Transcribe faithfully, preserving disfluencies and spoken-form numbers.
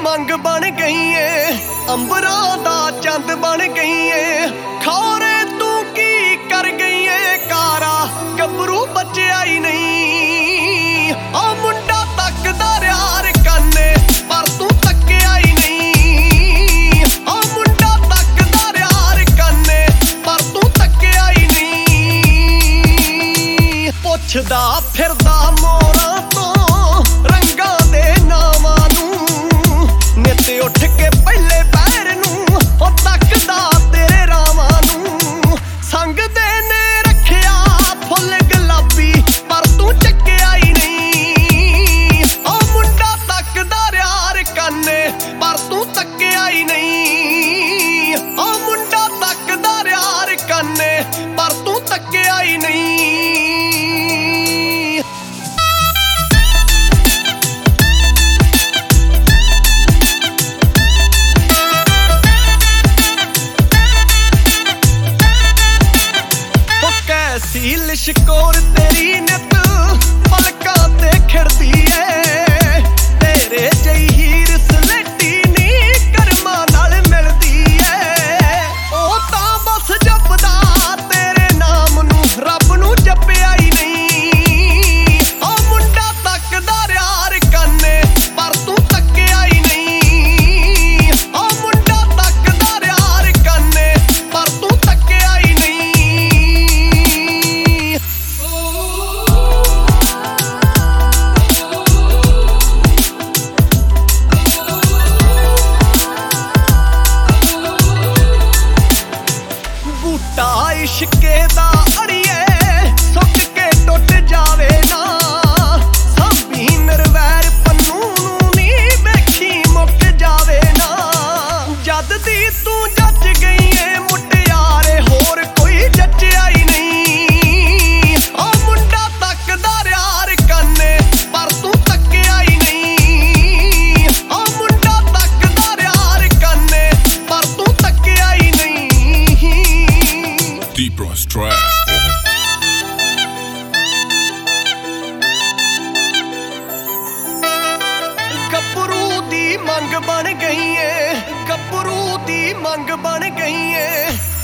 ਮੰਗ ਬਣ ਗਈ ਏ, ਅੰਬਰਾਂ ਦਾ ਚੰਦ ਬਣ ਗਈ ਏ। ਖੌਰੇ ਤੂੰ ਕੀ ਕਰ ਗਈ ਏ ਕਾਰਾ, ਗੱਭਰੂ ਬਚਿਆ ਹੀ ਨਹੀਂ। ਆ ਮੁੰਡਾ ਤੱਕਦਾ ਰਿਹਾ ਰਕਾਨੇ, ਪਰ ਤੂੰ ਤੱਕਿਆ ਹੀ ਨਹੀਂ। ਆ ਮੁੰਡਾ ਤੱਕਦਾ ਰਿਹਾ ਰਕਾਨੇ, ਪਰ ਤੂੰ ਤੱਕਿਆ ਹੀ ਨਹੀਂ। ਪੁੱਛਦਾ ਫਿਰਦਾ ਮੋਰਾਂ ਤੋਂ ਰੰਗਾਂ ਦੇ ਨਾਵਾਂ ਨੂੰ, ਨਿੱਤ ਉੱਠ ਕੇ ਪਹਿਲੇ ਪੈਰ ਨੂੰ ਉਹ ਤੱਕਦਾ ਤੇਰੇ ਰਾਵਾਂ ਨੂੰ। ਸੰਗਦੇ ਨੇ ਰੱਖਿਆ ਫੁੱਲ ਗੁਲਾਬੀ, ਪਰ ਤੂੰ ਚੱਕਿਆ ਹੀ ਨਹੀਂ। ਉਹ ਮੁੰਡਾ ਤੱਕਦਾ ਰਿਹਾ ਰਕਾਨੇ, ਪਰ ਤੂੰ ਤੱਕਿਆ ਹੀ ਨਹੀਂ। ਉਹ ਮੁੰਡਾ ਤੱਕਦਾ ਰਿਹਾ ਰਕਾਨੇ, ਪਰ ਤੂੰ ਤੱਕਿਆ ਹੀ ਨਹੀਂ। ਸੀ ਲਿਸ਼ਕੋਰ ਤੇਰੀ ਨਿੱਤ ਪਲਕਾਂ ਤੇ ਖਿੜਦੀ ਏ, ਤੇਰੇ ਜਿਹੀ ਹੀਰ ਸਲੇਟੀ ਨੀ ਕਰਮਾਂ ਨਾਲ ਮਿਲਦੀ ਏ। ਉਹ ਤਾਂ ਬਸ ਜਪਦਾ ਤੇਰੇ ਨਾਮ ਨੂੰ, ਰੱਬ ਨੂੰ ਜਪਿਆ ਹੀ ਨਹੀਂ। ਉਹ ਮੁੰਡਾ ਤੱਕਦਾ ਰਿਹਾ ਰਕਾਨੇ, ਪਰ ਤੂੰ ਤੱਕਿਆ ਹੀ ਨਹੀਂ। ਉਹ ਮੁੰਡਾ ਤੱਕਦਾ ਰਿਹਾ ਰਕਾਨੇ, ਪਰ ਤੂੰ ਤੱਕਿਆ ਹੀ ਨਹੀਂ। ਬੂਟਾ ਇਸ਼ਕੇ ਦਾ ਅੜੀਏ ਸੁੱਕ ਕੇ ਟੁੱਟ ਜਾਵੇ ਨਾ, ਸਾਂਭੀ ਨਿਰਵੈਰ ਪੰਨੂ ਨੂੰ ਨੀ ਵੇਖੀ ਮੁੱਕ ਜਾਵੇ ਨਾ। ਜਦ ਦੀ ਤੂੰ ਜੱਜ ਗਈ ਏ ਮੁਟਿਆਰੇ, ਹੋਰ ਕੋਈ ਜੱਜਿਆ ਹੀ ਨਹੀਂ। ਉਹ ਮੁੰਡਾ ਤੱਕਦਾ ਰਿਹਾ ਰਕਾਨੇ, ਪਰ ਤੂੰ ਤੱਕਿਆ ਹੀ ਨਹੀਂ। ਉਹ ਮੁੰਡਾ ਤੱਕਦਾ ਰਿਹਾ ਰਕਾਨੇ, ਪਰ ਤੂੰ ਤੱਕਿਆ ਹੀ ਨਹੀਂ। Deep Ross Track. ਗੱਭਰੂ ਦੀ ਮੰਗ ਬਣ ਗਈ ਏ, ਗੱਭਰੂ ਦੀ ਮੰਗ ਬਣ ਗਈ ਏ।